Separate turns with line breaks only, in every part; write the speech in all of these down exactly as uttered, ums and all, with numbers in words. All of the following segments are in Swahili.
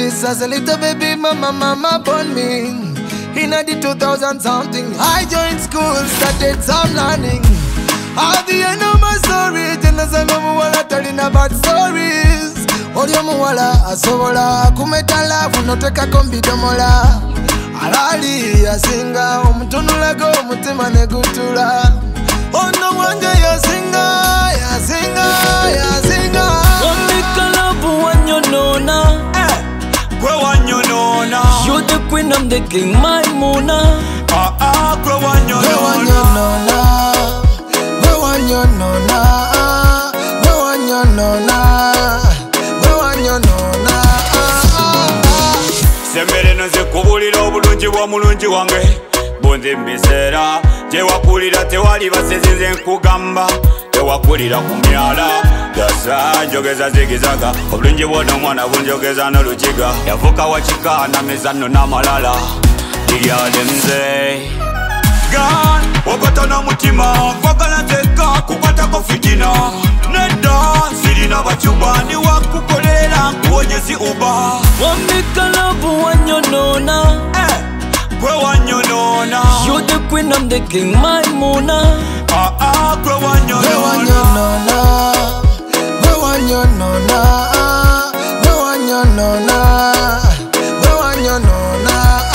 this as a little baby, mama, mama born me. In the two thousand something, I joined school, started some learning. At the end of my story, Jenazanga muwala telling about stories. Olyo muwala asobola kumetala funoteka kombidomola. Alali yasinga omutunulago omutima negutula. Ono wange yasinga, yasinga, yasinga.
Wamikalabu wanyonona.
Kwe wanyonona.
You're the queen, I'm the king, my Mona.
Ah ah, kwe wanyonona.
Kwe wanyonona. Kwe wanyonona. Kwe wanyonona. Kwe wanyonona.
Sembere nze kubulira obulungi bwa mulungi wange. Bonze mbisera tewakulira tewali basezinze nkugamba tewakulira ku myala yasa njogeza zigizaga obulungi bwona omwana bunjogeza n'olukiga yavuka wakika na mizano n'amalala liryale nze gan wogota n'omutima kwagala teka kukwatako fitina nedda sirina bacuba ndi wakukolera nkuwonyezi uba
Wamikalabu wanyonona.
Kwe wanyonona.
You're the queen, I'm the king, my Mona.
Ah ah, kwe wanyonona.
Kwe wanyonona. Kwe wanyonona. Kwe wanyonona. Kwe wanyonona.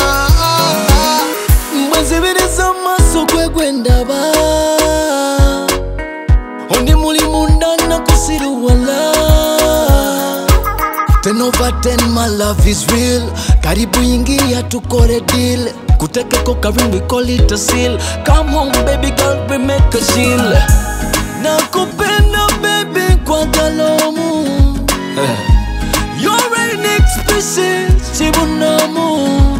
Mbwezibiriza amaso kwe gwendaba. Ondi muli munda nakusiruwala. Ten over ten, my love is real. Karibu ingia tukore deal. Kuteke koka ring, we call it a seal. Come home baby girl, we make a deal. Nakupenda baby kwa galomu. You're an next species, chibunamu.